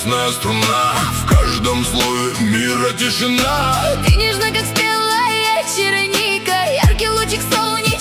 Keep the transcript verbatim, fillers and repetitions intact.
ясная струна, в каждом слове мира тишина. Ты нежна, как спелая черника, яркий лучик солнца.